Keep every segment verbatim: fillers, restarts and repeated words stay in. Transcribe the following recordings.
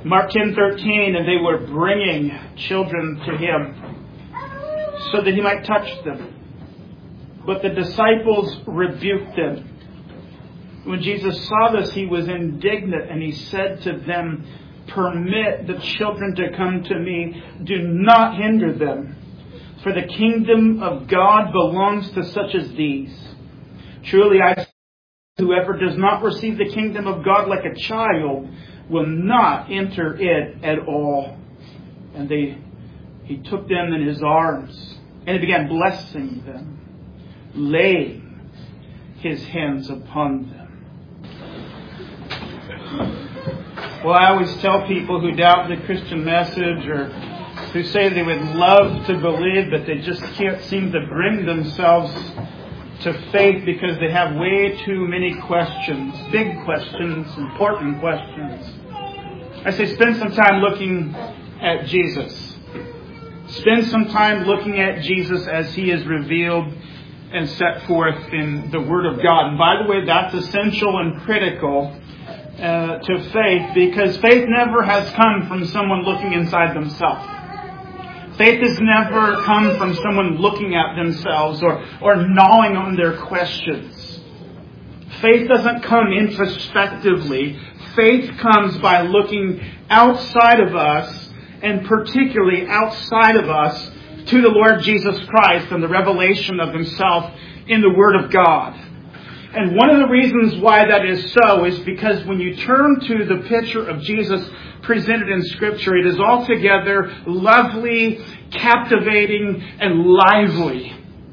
Mark ten thirteen, and they were bringing children to him so that he might touch them. But the disciples rebuked them. When Jesus saw this, he was indignant, and he said to them, "Permit the children to come to me. Do not hinder them. For the kingdom of God belongs to such as these. Truly I say, whoever does not receive the kingdom of God like a child will not enter it at all." And they, he took them in his arms, and he began blessing them, laying his hands upon them. Well, I always tell people who doubt the Christian message, or who say they would love to believe, but they just can't seem to bring themselves to faith because they have way too many questions, big questions, important questions. I say spend some time looking at Jesus. Spend some time looking at Jesus as he is revealed and set forth in the Word of God. And by the way, that's essential and critical uh, to faith, because faith never has come from someone looking inside themselves. Faith has never come from someone looking at themselves or, or gnawing on their questions. Faith doesn't come introspectively. Faith comes by looking outside of us, and particularly outside of us, to the Lord Jesus Christ and the revelation of Himself in the Word of God. And one of the reasons why that is so is because when you turn to the picture of Jesus presented in Scripture, it is altogether lovely, captivating, and lively.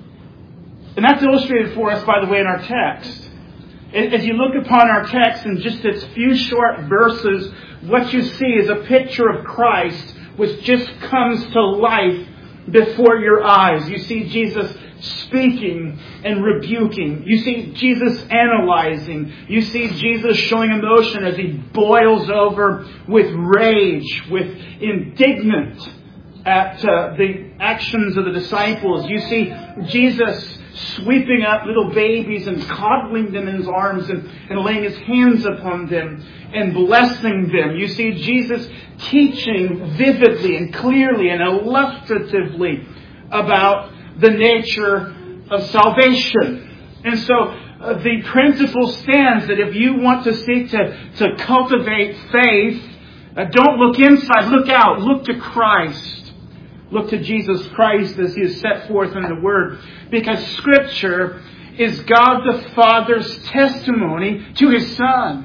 And that's illustrated for us, by the way, in our text. As you look upon our text in just its few short verses, what you see is a picture of Christ which just comes to life before your eyes. You see Jesus speaking and rebuking. You see Jesus analyzing. You see Jesus showing emotion as he boils over with rage, with indignant at uh, the actions of the disciples. You see Jesus sweeping up little babies and coddling them in his arms and, and laying his hands upon them and blessing them. You see Jesus teaching vividly and clearly and illustratively about the nature of salvation. And so uh, the principle stands that if you want to seek to, to cultivate faith, uh, don't look inside, look out, look to Christ. Look to Jesus Christ as He is set forth in the Word. Because Scripture is God the Father's testimony to His Son.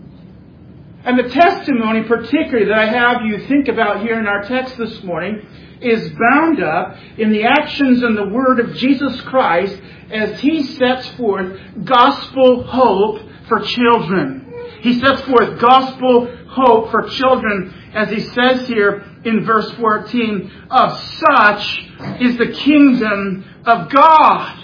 And the testimony particularly that I have you think about here in our text this morning is bound up in the actions and the Word of Jesus Christ as He sets forth gospel hope for children. He sets forth gospel hope for children as He says here in verse fourteen, of such is the kingdom of God.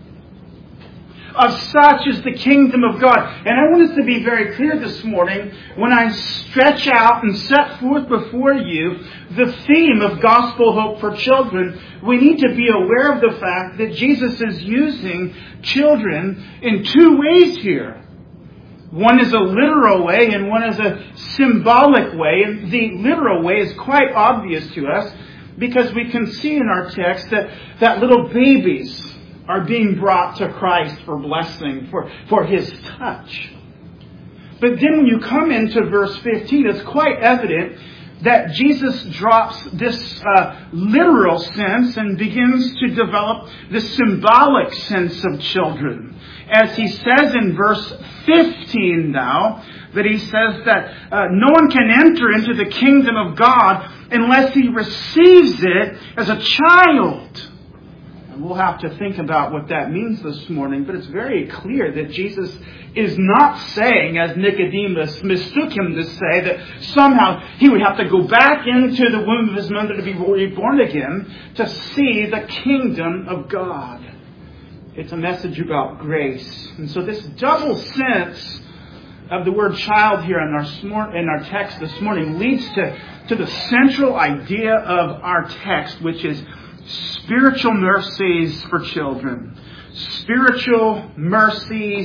Of such is the kingdom of God. And I want us to be very clear this morning when I stretch out and set forth before you the theme of gospel hope for children. We need to be aware of the fact that Jesus is using children in two ways here. One is a literal way and one is a symbolic way. And the literal way is quite obvious to us because we can see in our text that, that little babies are being brought to Christ for blessing, for, for His touch. But then when you come into verse fifteen, it's quite evident that Jesus drops this uh, literal sense and begins to develop the symbolic sense of children. As He says in verse fifteen now, that He says that uh, no one can enter into the kingdom of God unless he receives it as a child. And we'll have to think about what that means this morning, but it's very clear that Jesus is not saying, as Nicodemus mistook Him to say, that somehow He would have to go back into the womb of His mother to be reborn again to see the kingdom of God. It's a message about grace. And so this double sense of the word child here in our in our text this morning leads to, to the central idea of our text, which is spiritual mercies for children. Spiritual mercies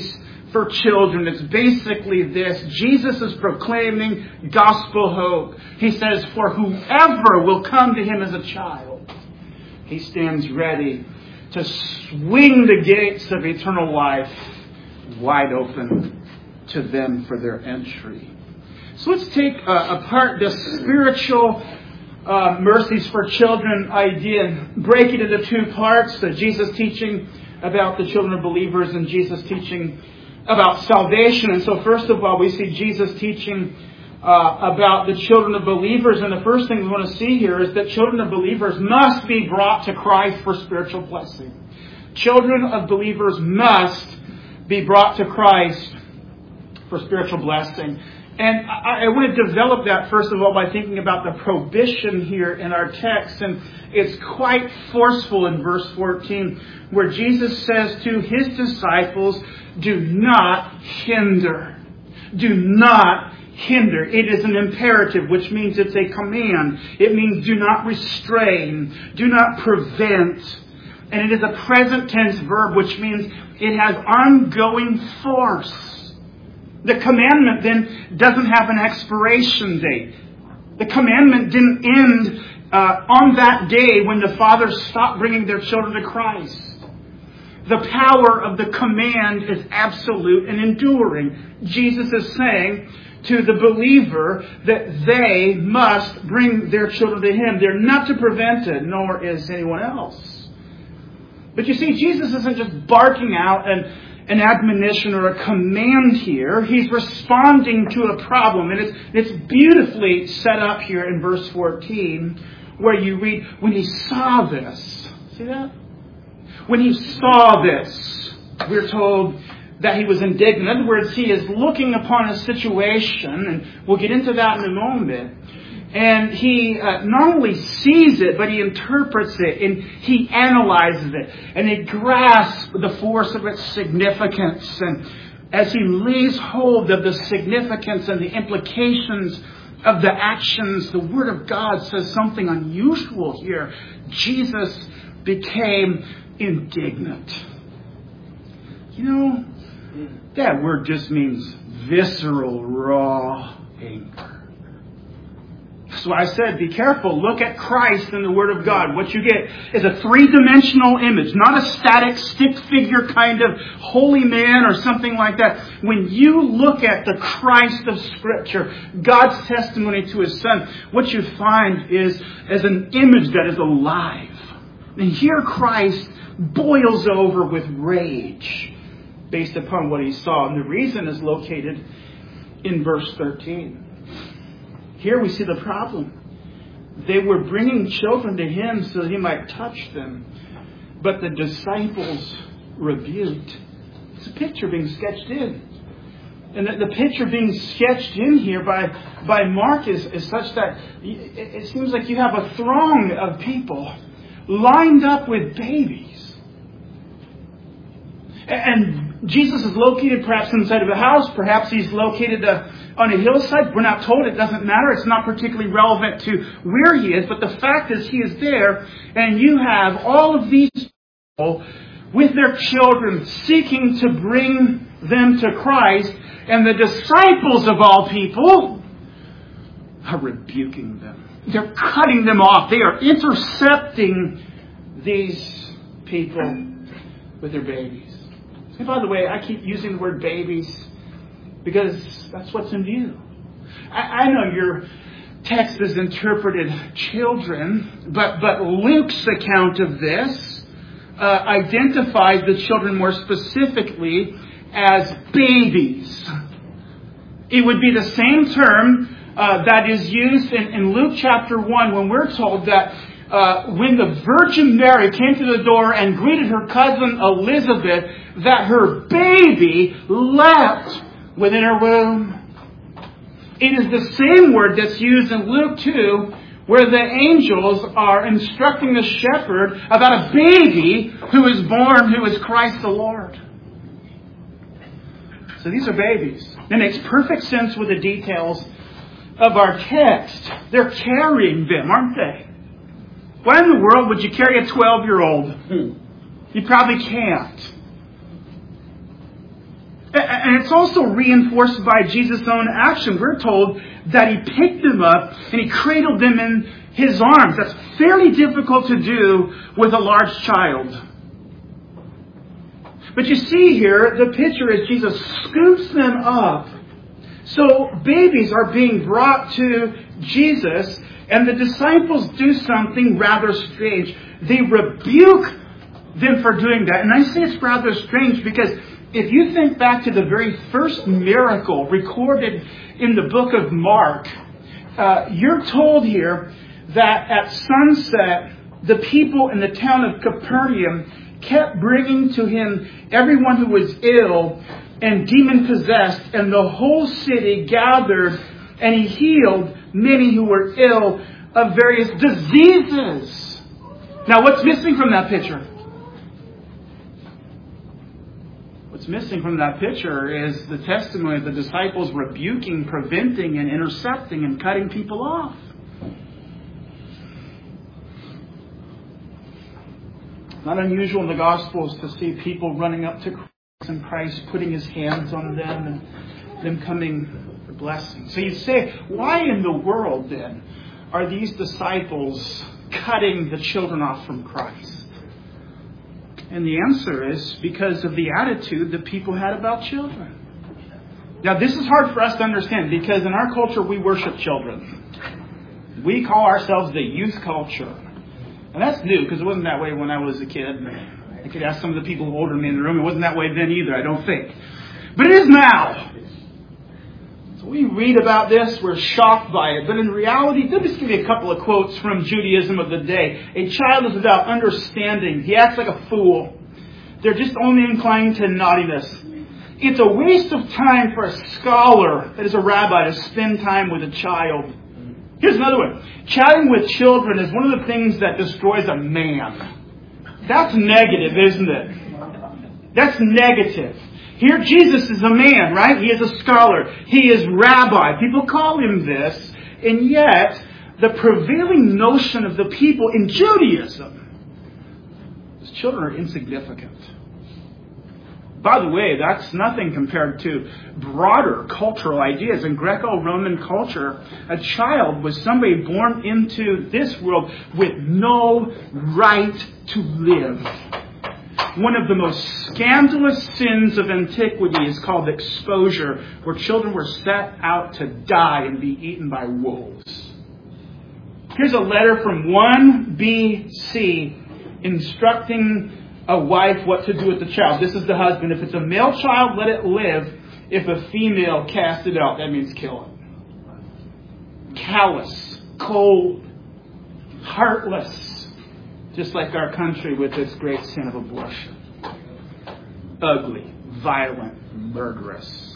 for children. It's basically this. Jesus is proclaiming gospel hope. He says, for whoever will come to him as a child, he stands ready to swing the gates of eternal life wide open to them for their entry. So let's take uh, apart this spiritual uh, mercies for children idea and break it into two parts. Uh, Jesus teaching about the children of believers and Jesus teaching about salvation. And so first of all, we see Jesus teaching uh, about the children of believers. And the first thing we want to see here is that children of believers must be brought to Christ for spiritual blessing. Children of believers must be brought to Christ for spiritual blessing. And I, I want to develop that first of all by thinking about the prohibition here in our text. And it's quite forceful in verse fourteen, where Jesus says to his disciples, do not hinder. Do not hinder. It is an imperative, which means it's a command. It means do not restrain. Do not prevent. And it is a present tense verb, which means it has ongoing force. The commandment then doesn't have an expiration date. The commandment didn't end uh, on that day when the fathers stopped bringing their children to Christ. The power of the command is absolute and enduring. Jesus is saying to the believer that they must bring their children to him. They're not to prevent it, nor is anyone else. But you see, Jesus isn't just barking out an, an admonition or a command here. He's responding to a problem. And it's, it's beautifully set up here in verse fourteen, where you read, when he saw this. See that? When he saw this, we're told that he was indignant. In other words, he is looking upon a situation, and we'll get into that in a moment. And he uh, not only sees it, but he interprets it, and he analyzes it, and he grasps the force of its significance. And as he lays hold of the significance and the implications of the actions, the Word of God says something unusual here. Jesus became indignant. You know, that word just means visceral, raw anger. So I said, be careful. Look at Christ in the Word of God. What you get is a three-dimensional image, not a static stick figure kind of holy man or something like that. When you look at the Christ of Scripture, God's testimony to His Son, what you find is as an image that is alive. And here Christ boils over with rage based upon what he saw. And the reason is located in verse thirteen. Here we see the problem. They were bringing children to him so that he might touch them. But the disciples rebuked. It's a picture being sketched in. And the, the picture being sketched in here by, by Mark is, is such that it, it seems like you have a throng of people lined up with babies. And Jesus is located perhaps inside of a house. Perhaps he's located a, on a hillside. We're not told. It doesn't matter. It's not particularly relevant to where he is. But the fact is he is there. And you have all of these people with their children seeking to bring them to Christ. And the disciples of all people are rebuking them. They're cutting them off. They are intercepting these people with their babies. And by the way, I keep using the word babies because that's what's in view. I, I know your text is interpreted children, but, but Luke's account of this uh, identifies the children more specifically as babies. It would be the same term uh, that is used in, in Luke chapter one when we're told that uh, when the Virgin Mary came to the door and greeted her cousin Elizabeth, that her baby leapt within her womb. It is the same word that's used in Luke two, where the angels are instructing the shepherd about a baby who is born, who is Christ the Lord. So these are babies. It makes perfect sense with the details of our text. They're carrying them, aren't they? Why in the world would you carry a twelve-year-old? You probably can't. And it's also reinforced by Jesus' own action. We're told that he picked them up and he cradled them in his arms. That's fairly difficult to do with a large child. But you see here, the picture is Jesus scoops them up. So babies are being brought to Jesus, and the disciples do something rather strange. They rebuke them for doing that. And I say it's rather strange because if you think back to the very first miracle recorded in the book of Mark, uh, you're told here that at sunset, the people in the town of Capernaum kept bringing to him everyone who was ill and demon-possessed, and the whole city gathered, and he healed many who were ill of various diseases. Now, what's missing from that picture? What's missing from that picture is the testimony of the disciples rebuking, preventing, and intercepting and cutting people off. Not unusual in the Gospels to see people running up to Christ and Christ putting his hands on them and them coming for blessing. So you say, why in the world then are these disciples cutting the children off from Christ? And the answer is because of the attitude that people had about children. Now this is hard for us to understand because in our culture we worship children. We call ourselves the youth culture. And that's new, because it wasn't that way when I was a kid. I could ask some of the people older than me in the room. It wasn't that way then either, I don't think. But it is now. So we read about this, we're shocked by it. But in reality, let me just give you a couple of quotes from Judaism of the day. A child is without understanding. He acts like a fool. They're just only inclined to naughtiness. It's a waste of time for a scholar, that is a rabbi, to spend time with a child. Here's another one. Chatting with children is one of the things that destroys a man. That's negative, isn't it? That's negative. Here Jesus is a man, right? He is a scholar. He is rabbi. People call him this. And yet, the prevailing notion of the people in Judaism is children are insignificant. By the way, that's nothing compared to broader cultural ideas. In Greco-Roman culture, a child was somebody born into this world with no right to live. One of the most scandalous sins of antiquity is called exposure, where children were set out to die and be eaten by wolves. Here's a letter from one B C instructing a wife what to do with the child. This is the husband. If it's a male child, let it live. If a female, cast it out. That means kill it. Callous, cold, heartless. Just like our country with this great sin of abortion. Ugly, violent, murderous.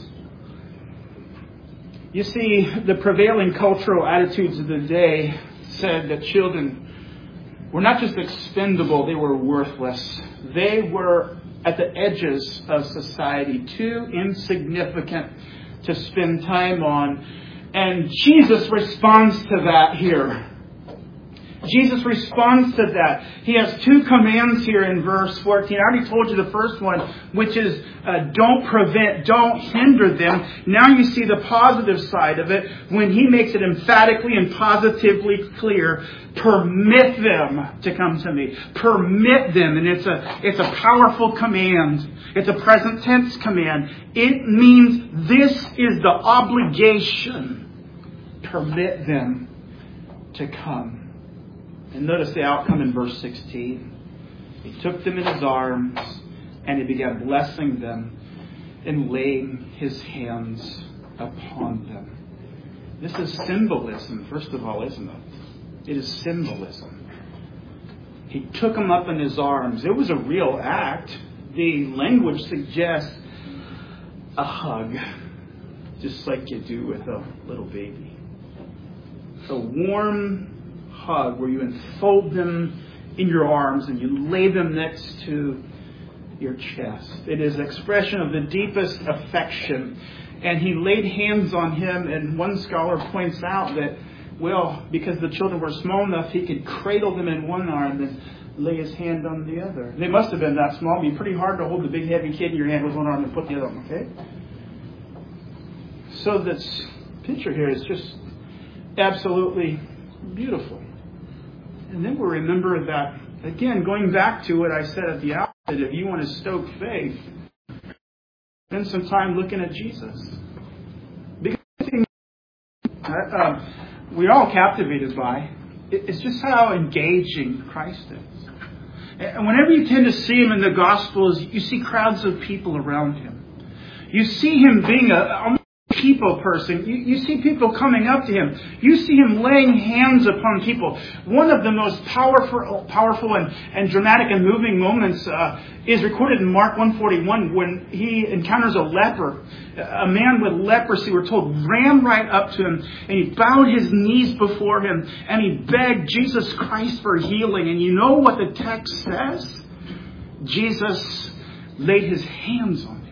You see, the prevailing cultural attitudes of the day said that children were not just expendable, they were worthless. They were at the edges of society, too insignificant to spend time on. And Jesus responds to that here. Jesus responds to that. He has two commands here in verse fourteen. I already told you the first one, which is uh, don't prevent, don't hinder them. Now you see the positive side of it when he makes it emphatically and positively clear. Permit them to come to me. Permit them. And it's a, it's a powerful command. It's a present tense command. It means this is the obligation. Permit them to come. And notice the outcome in verse sixteen. He took them in his arms and he began blessing them and laying his hands upon them. This is symbolism, first of all, isn't it? It is symbolism. He took them up in his arms. It was a real act. The language suggests a hug, just like you do with a little baby. A warm hug where you enfold them in your arms and you lay them next to your chest. It is an expression of the deepest affection. And he laid hands on him, and one scholar points out that, well, because the children were small enough, he could cradle them in one arm and lay his hand on the other. They must have been that small. It'd be pretty hard to hold the big heavy kid in your hand with one arm and put the other on, okay? so this picture here is just absolutely beautiful. And then we'll remember that, again, going back to what I said at the outset, if you want to stoke faith, spend some time looking at Jesus. Because uh, we're all captivated by, it's just how engaging Christ is. And whenever you tend to see him in the Gospels, you see crowds of people around him. You see him being a, a people person. You, you see people coming up to him. You see him laying hands upon people. One of the most powerful powerful and, and dramatic and moving moments uh, is recorded in Mark one forty-one when he encounters a leper. A man with leprosy, we're told, ran right up to him and he bowed his knees before him and he begged Jesus Christ for healing. And you know what the text says? Jesus laid his hands on him.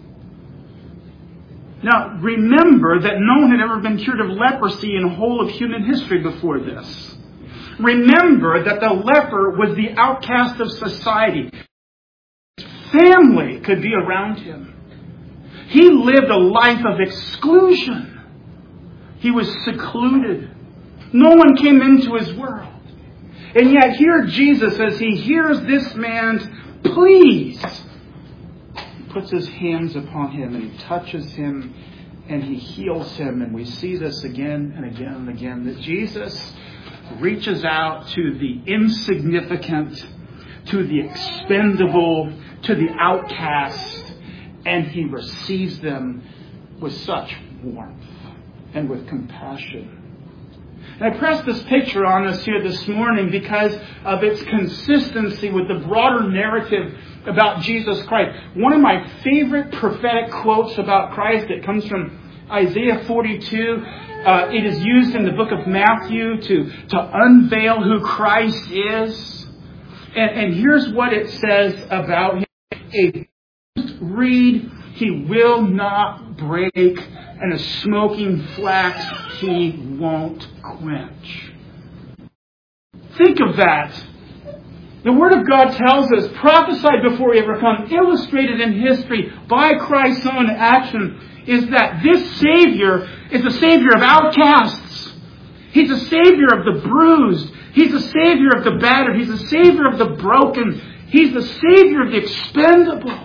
Now, remember that no one had ever been cured of leprosy in whole of human history before this. Remember that the leper was the outcast of society. Family could be around him. He lived a life of exclusion. He was secluded. No one came into his world. And yet here Jesus, as he hears this man's pleas, puts his hands upon him and he touches him and he heals him. And we see this again and again and again, that Jesus reaches out to the insignificant, to the expendable, to the outcast, and he receives them with such warmth and with compassion. And I press this picture on us here this morning because of its consistency with the broader narrative about Jesus Christ. One of my favorite prophetic quotes about Christ, it comes from Isaiah forty-two. Uh, it is used in the book of Matthew to, to unveil who Christ is. And, and here's what it says about him. A reed he will not break, and a smoking flax he won't quench. Think of that. The Word of God tells us, prophesied before he ever come, illustrated in history by Christ's own action, is that this Savior is a Savior of outcasts. He's a Savior of the bruised. He's a Savior of the battered. He's a Savior of the broken. He's the Savior of the expendable.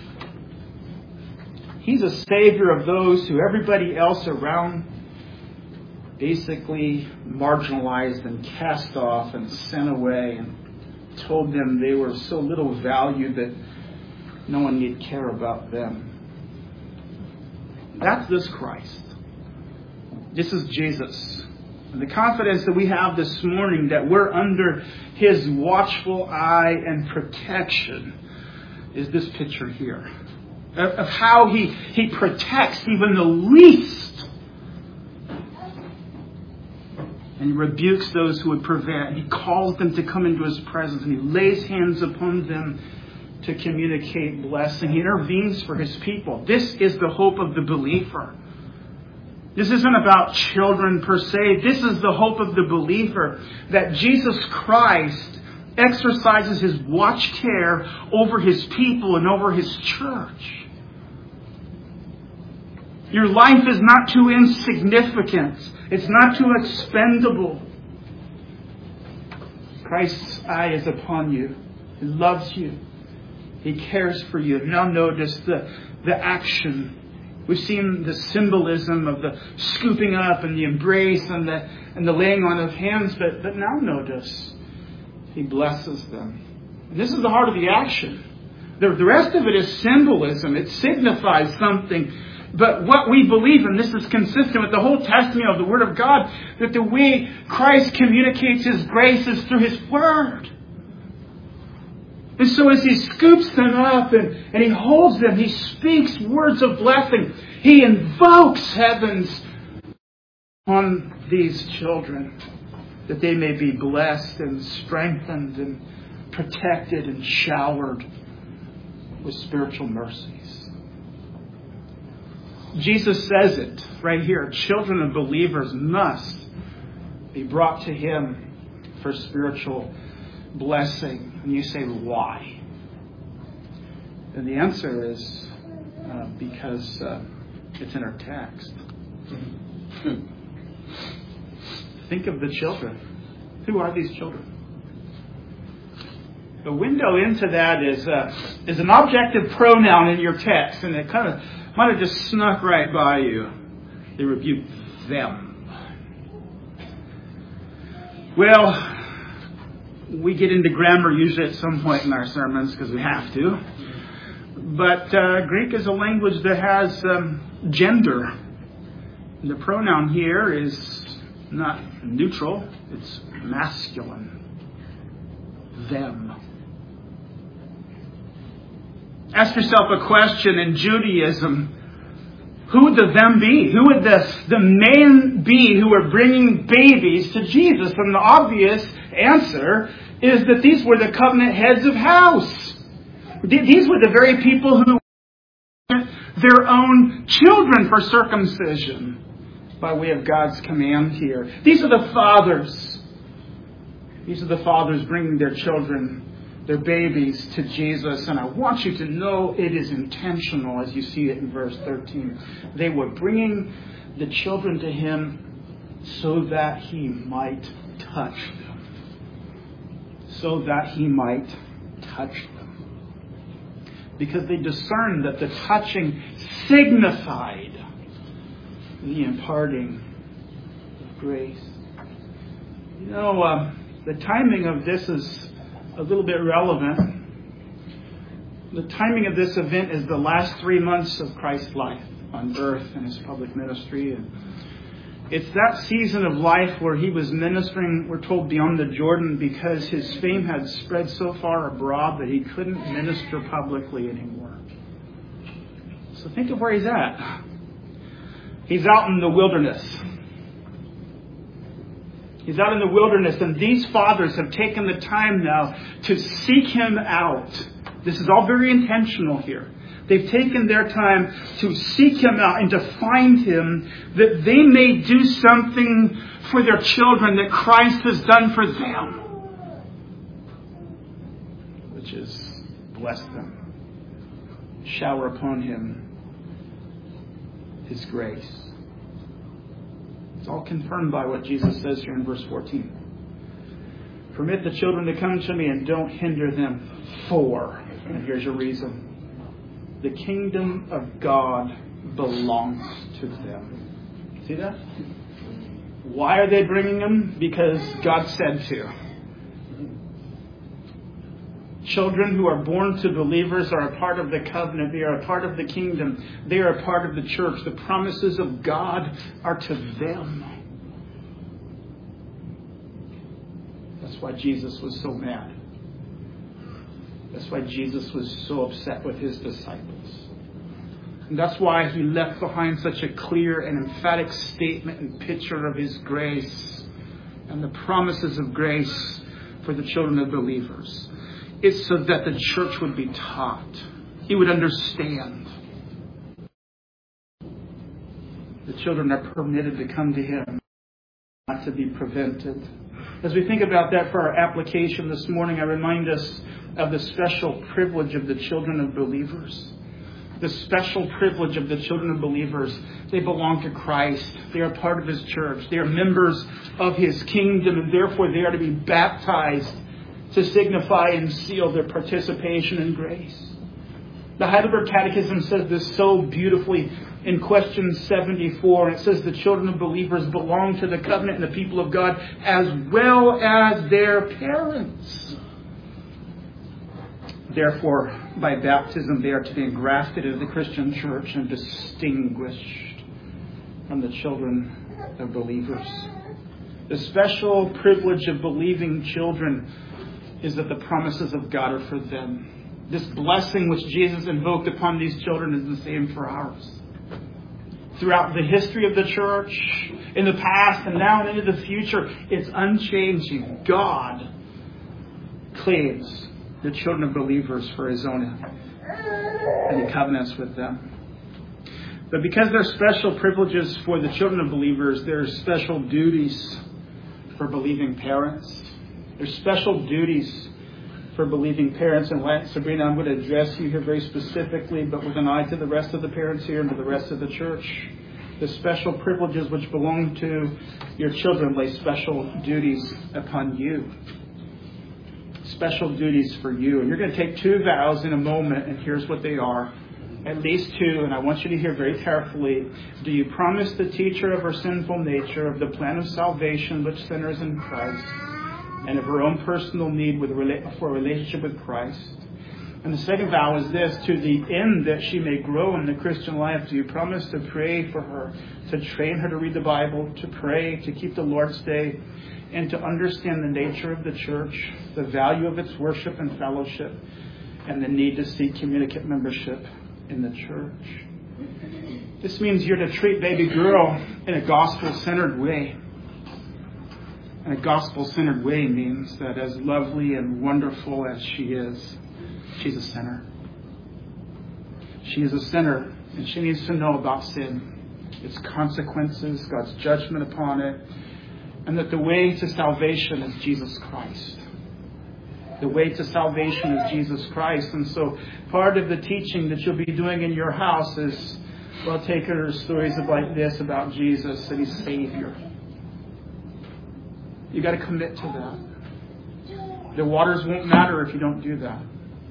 He's a Savior of those who everybody else around basically marginalized and cast off and sent away and told them they were so little valued that no one need care about them. That's this Christ. This is Jesus. And the confidence that we have this morning that we're under his watchful eye and protection is this picture here. Of, of how he, he protects even the least. And he rebukes those who would prevent. He calls them to come into his presence. And he lays hands upon them to communicate blessing. He intervenes for his people. This is the hope of the believer. This isn't about children per se. This is the hope of the believer, that Jesus Christ exercises his watch care over his people and over his church. Your life is not too insignificant. It's not too expendable. Christ's eye is upon you. He loves you. He cares for you. Now notice the, the action. We've seen the symbolism of the scooping up and the embrace and the and the laying on of hands, but, but now notice he blesses them. And this is the heart of the action. The, the rest of it is symbolism. It signifies something. But what we believe, and this is consistent with the whole testimony of the Word of God, that the way Christ communicates his grace is through his Word. And so as he scoops them up and, and he holds them, he speaks words of blessing. He invokes heavens on these children, that they may be blessed and strengthened and protected and showered with spiritual mercies. Jesus says it right here. Children of believers must be brought to him for spiritual blessing. And you say, why? And the answer is uh, because uh, it's in our text. Think of the children. Who are these children? The window into that is uh, is an objective pronoun in your text, and it kind of might have just snuck right by you. They rebuke them. Well, we get into grammar usually at some point in our sermons because we have to. But uh, Greek is a language that has um, gender. The pronoun here is not neutral, it's masculine. Them. Ask yourself a question in Judaism. Who would the them be? Who would the, the men be who were bringing babies to Jesus? And the obvious answer is that these were the covenant heads of house. These were the very people who their own children for circumcision by way of God's command here. These are the fathers. These are the fathers bringing their children, their babies to Jesus. And I want you to know it is intentional as you see it in verse thirteen. They were bringing the children to Him so that He might touch them. So that He might touch them. Because they discerned that the touching signified the imparting of grace. You know, uh, the timing of this is a little bit relevant. The timing of this event is the last three months of Christ's life on earth and His public ministry. And it's that season of life where He was ministering, we're told, beyond the Jordan because His fame had spread so far abroad that He couldn't minister publicly anymore. So think of where He's at. He's out in the wilderness. He's out in the wilderness, and these fathers have taken the time now to seek Him out. This is all very intentional here. They've taken their time to seek Him out and to find Him that they may do something for their children that Christ has done for them. Which is bless them. Shower upon Him His grace. It's all confirmed by what Jesus says here in verse fourteen. Permit the children to come to me and don't hinder them, for, and here's your reason, the kingdom of God belongs to them. See that? Why are they bringing them? Because God said to. Children who are born to believers are a part of the covenant. They are a part of the kingdom. They are a part of the church. The promises of God are to them. That's why Jesus was so mad. That's why Jesus was so upset with His disciples. And that's why He left behind such a clear and emphatic statement and picture of His grace and the promises of grace for the children of believers. It's so that the church would be taught. He would understand. The children are permitted to come to Him, not to be prevented. As we think about that for our application this morning, I remind us of the special privilege of the children of believers. The special privilege of the children of believers. They belong to Christ. They are part of His church. They are members of His kingdom, and therefore they are to be baptized to signify and seal their participation in grace. The Heidelberg Catechism says this so beautifully in question seventy-four. And it says the children of believers belong to the covenant and the people of God as well as their parents. Therefore, by baptism, they are to be engrafted into the Christian church and distinguished from the children of believers. The special privilege of believing children is that the promises of God are for them. This blessing which Jesus invoked upon these children is the same for ours. Throughout the history of the church, in the past and now and into the future, it's unchanging. God claims the children of believers for His own, and He covenants with them. But because there are special privileges for the children of believers, there are special duties for believing parents. There's special duties for believing parents. And Sabrina, I'm going to address you here very specifically, but with an eye to the rest of the parents here and to the rest of the church. the special privileges which belong to your children lay special duties upon you. Special duties for you. And you're going to take two vows in a moment, and here's what they are. At least two, and I want you to hear very carefully. Do you promise the teacher of her sinful nature, of the plan of salvation which sinners in Christ, and of her own personal need with, for a relationship with Christ? And the second vow is this: to the end that she may grow in the Christian life, do you promise to pray for her, to train her to read the Bible, to pray, to keep the Lord's Day, and to understand the nature of the church, the value of its worship and fellowship, and the need to seek communicant membership in the church? This means you're to treat baby girl in a gospel-centered way. And a gospel-centered way means that as lovely and wonderful as she is, she's a sinner. She is a sinner, and she needs to know about sin, its consequences, God's judgment upon it, and that the way to salvation is Jesus Christ. The way to salvation is Jesus Christ. And so part of the teaching that you'll be doing in your house is, well, take her stories like this about Jesus, that He's Savior. You got to commit to that. The waters won't matter if you don't do that.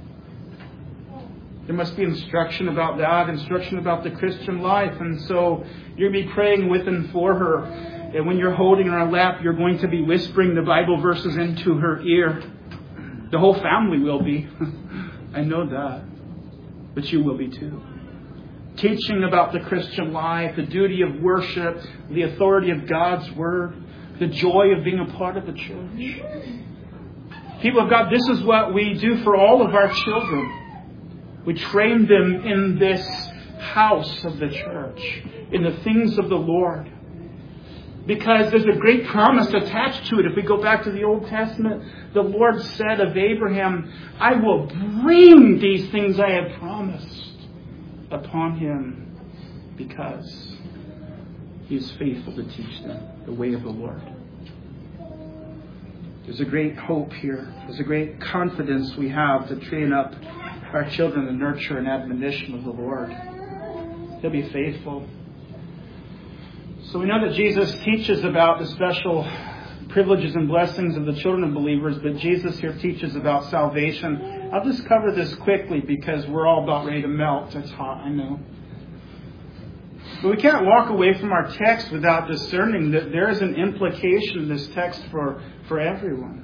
There must be instruction about that, instruction about the Christian life. And so you'll be praying with and for her. And when you're holding her on her lap, you're going to be whispering the Bible verses into her ear. The whole family will be. I know that. But you will be too. Teaching about the Christian life, the duty of worship, the authority of God's Word, the joy of being a part of the church. People of God, this is what we do for all of our children. We train them in this house of the church, in the things of the Lord. Because there's a great promise attached to it. If we go back to the Old Testament, the Lord said of Abraham, I will bring these things I have promised upon him because he is faithful to teach them the way of the Lord. There's a great hope here. There's a great confidence we have to train up our children in the nurture and admonition of the Lord. He'll be faithful. So we know that Jesus teaches about the special privileges and blessings of the children of believers, but Jesus here teaches about salvation. I'll just cover this quickly because we're all about ready to melt. It's hot, I know. But we can't walk away from our text without discerning that there is an implication in this text for, for everyone.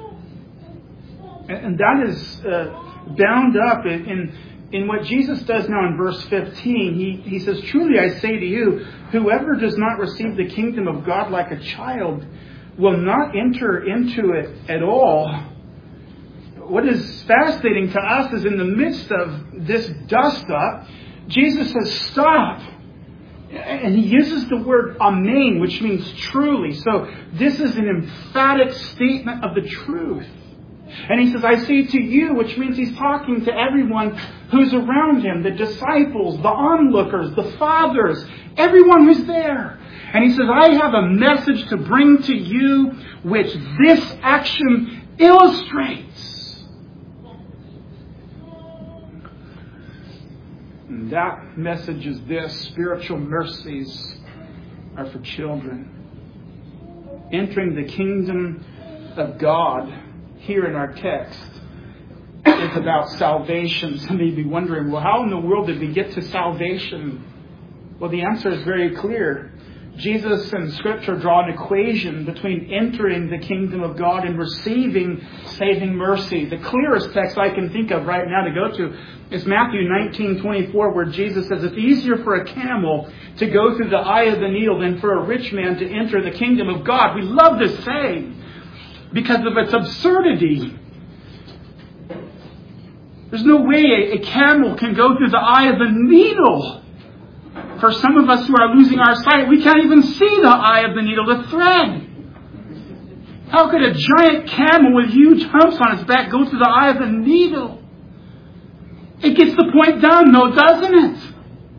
And, and that is uh, bound up in... in In what Jesus does now in verse fifteen, he, he says, truly I say to you, whoever does not receive the kingdom of God like a child will not enter into it at all. What is fascinating to us is in the midst of this dust-up, Jesus says, stop. And he uses the word amen, which means truly. So this is an emphatic statement of the truth. And he says, I say to you, which means he's talking to everyone who's around him, the disciples, the onlookers, the fathers, everyone who's there. And he says, I have a message to bring to you which this action illustrates. And that message is this: spiritual mercies are for children. Entering the kingdom of God here in our text is about salvation. Some may be wondering, well, how in the world did we get to salvation? Well, the answer is very clear. Jesus and Scripture draw an equation between entering the kingdom of God and receiving saving mercy. The clearest text I can think of right now to go to is Matthew nineteen twenty-four, where Jesus says, it's easier for a camel to go through the eye of the needle than for a rich man to enter the kingdom of God. We love this saying because of its absurdity. There's no way a, a camel can go through the eye of the needle. For some of us who are losing our sight, we can't even see the eye of the needle, the thread. How could a giant camel with huge humps on its back go through the eye of the needle? It gets the point down, though, doesn't it?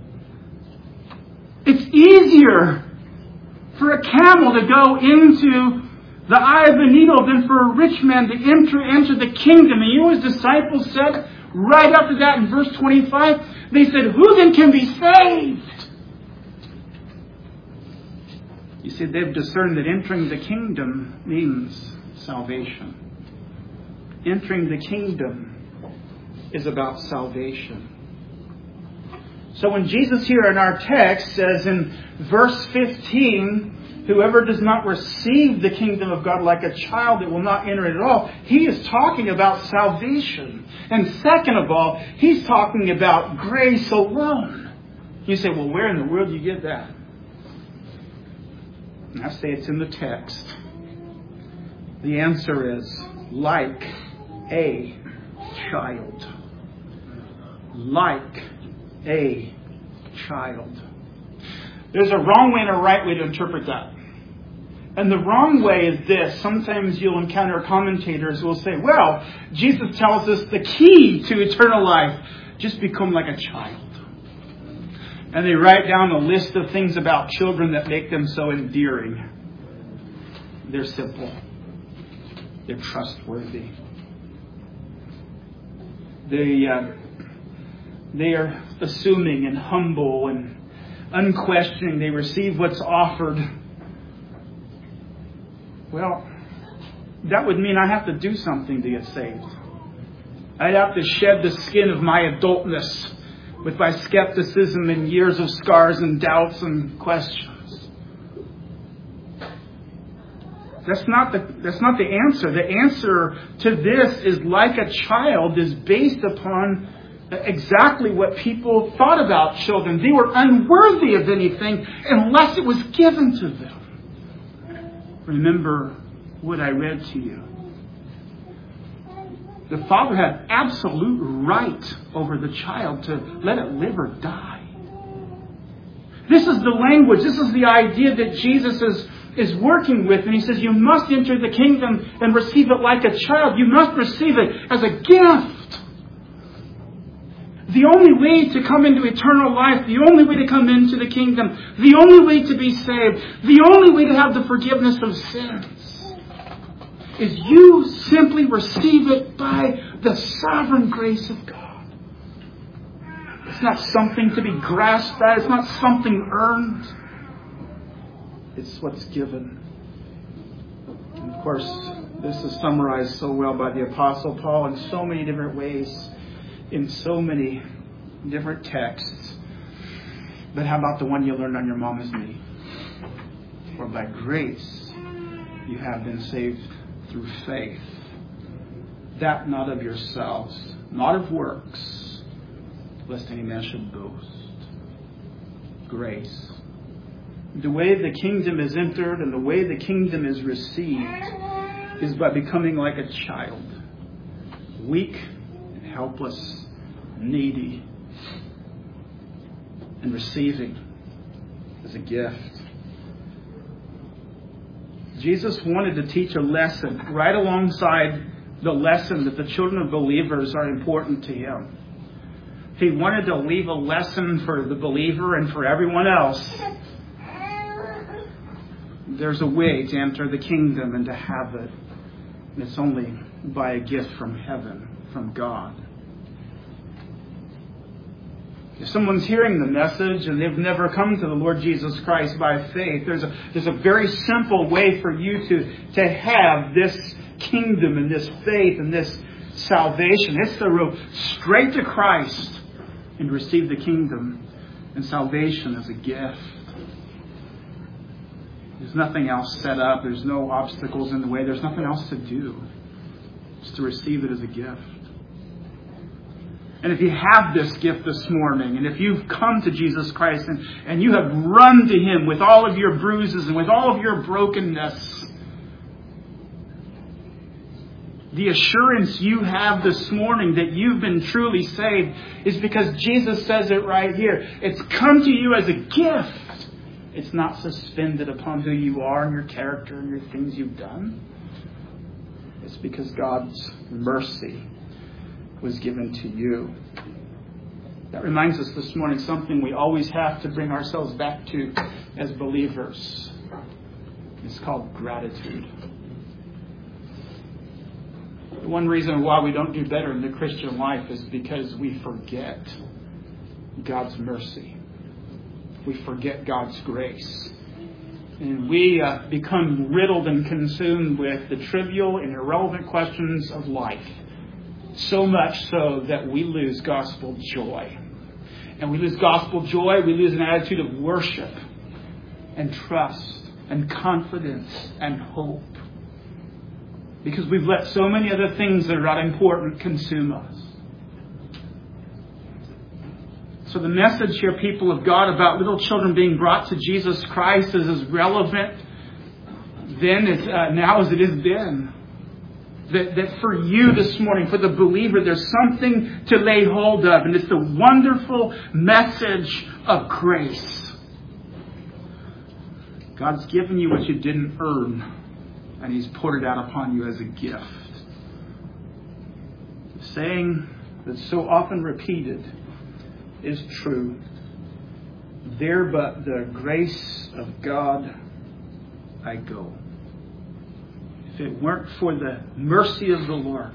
It's easier for a camel to go into the eye of the needle than for a rich man to enter enter the kingdom. And you know what his disciples said right after that in verse twenty-five? They said, who then can be saved? You see, they've discerned that entering the kingdom means salvation. Entering the kingdom is about salvation. So when Jesus here in our text says in verse fifteen, whoever does not receive the kingdom of God like a child, it will not enter it at all, he is talking about salvation. And second of all, he's talking about grace alone. You say, well, where in the world do you get that? And I say it's in the text. The answer is like a child. Like a child. There's a wrong way and a right way to interpret that. And the wrong way is this. Sometimes you'll encounter commentators who will say, well, Jesus tells us the key to eternal life, just become like a child. And they write down a list of things about children that make them so endearing. They're simple. They're trustworthy. They, uh, they are assuming and humble and unquestioning. They receive what's offered. Well, that would mean I have to do something to get saved. I'd have to shed the skin of my adultness with my skepticism and years of scars and doubts and questions. That's not the, that's not the answer. The answer to this is like a child is based upon exactly what people thought about children. They were unworthy of anything unless it was given to them. Remember what I read to you. The father had absolute right over the child to let it live or die. This is the language, this is the idea that Jesus is, is working with. And he says, you must enter the kingdom and receive it like a child. You must receive it as a gift. The only way to come into eternal life, the only way to come into the kingdom, the only way to be saved, the only way to have the forgiveness of sins is you simply receive it by the sovereign grace of God. It's not something to be grasped at. It's not something earned. It's what's given. And of course, this is summarized so well by the Apostle Paul in so many different ways, in so many different texts. But how about the one you learned on your mama's knee? For by grace you have been saved through faith, that not of yourselves, not of works, lest any man should boast. Grace. The way the kingdom is entered and the way the kingdom is received is by becoming like a child, weak and helpless, needy, and receiving as a gift. Jesus wanted to teach a lesson right alongside the lesson that the children of believers are important to him. He wanted to leave a lesson for the believer and for everyone else. There's a way to enter the kingdom and to have it. And it's only by a gift from heaven, from God. If someone's hearing the message and they've never come to the Lord Jesus Christ by faith, there's a, there's a very simple way for you to, to have this kingdom and this faith and this salvation. It's to go straight to Christ and receive the kingdom and salvation as a gift. There's nothing else set up. There's no obstacles in the way. There's nothing else to do. It's to receive it as a gift. And if you have this gift this morning, and if you've come to Jesus Christ and, and you have run to Him with all of your bruises and with all of your brokenness, the assurance you have this morning that you've been truly saved is because Jesus says it right here. It's come to you as a gift. It's not suspended upon who you are and your character and your things you've done. It's because God's mercy was given to you. That reminds us this morning something we always have to bring ourselves back to as believers. It's called gratitude. One reason why we don't do better in the Christian life is because we forget God's mercy. We forget God's grace. And we uh, become riddled and consumed with the trivial and irrelevant questions of life. So much so that we lose gospel joy. And we lose gospel joy, we lose an attitude of worship and trust and confidence and hope. Because we've let so many other things that are not important consume us. So the message here, people of God, about little children being brought to Jesus Christ is as relevant then as uh, now as it is then. That, that for you this morning, for the believer, there's something to lay hold of. And it's the wonderful message of grace. God's given you what you didn't earn. And He's poured it out upon you as a gift. The saying that's so often repeated is true. There but the grace of God I go. If it weren't for the mercy of the Lord.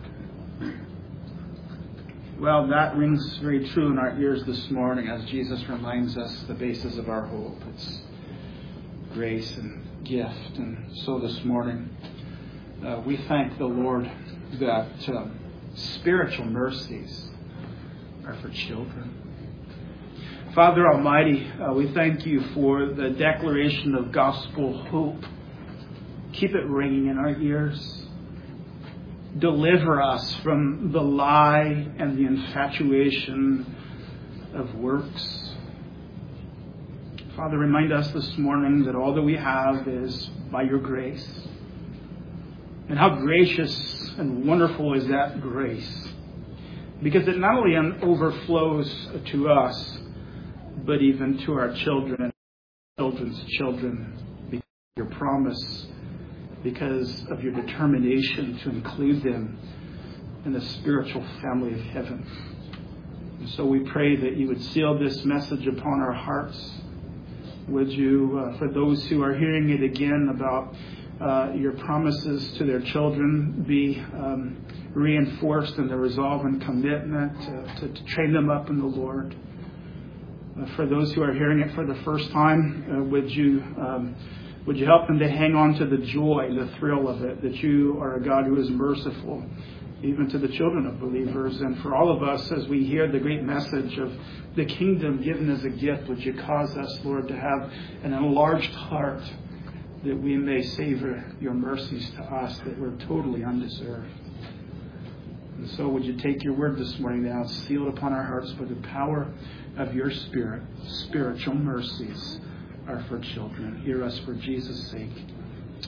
Well, that rings very true in our ears this morning as Jesus reminds us the basis of our hope. It's grace and gift. And so this morning, uh, we thank the Lord that uh, spiritual mercies are for children. Father Almighty, uh, we thank you for the declaration of gospel hope. Keep it ringing in our ears. Deliver us from the lie and the infatuation of works. Father, remind us this morning that all that we have is by your grace. And how gracious and wonderful is that grace. Because it not only overflows to us, but even to our children and children's children. Because of your promise, because of your determination to include them in the spiritual family of heaven. And so we pray that you would seal this message upon our hearts. Would you, uh, for those who are hearing it again about uh, your promises to their children, be um, reinforced in their resolve and commitment to, to, to train them up in the Lord. Uh, for those who are hearing it for the first time, uh, would you um, would you help them to hang on to the joy, the thrill of it, that you are a God who is merciful, even to the children of believers. And for all of us, as we hear the great message of the kingdom given as a gift, would you cause us, Lord, to have an enlarged heart, that we may savor your mercies to us that were totally undeserved. And so would you take your word this morning now, seal it upon our hearts by the power of your Spirit. Spiritual mercies are for children. Hear us for Jesus' sake.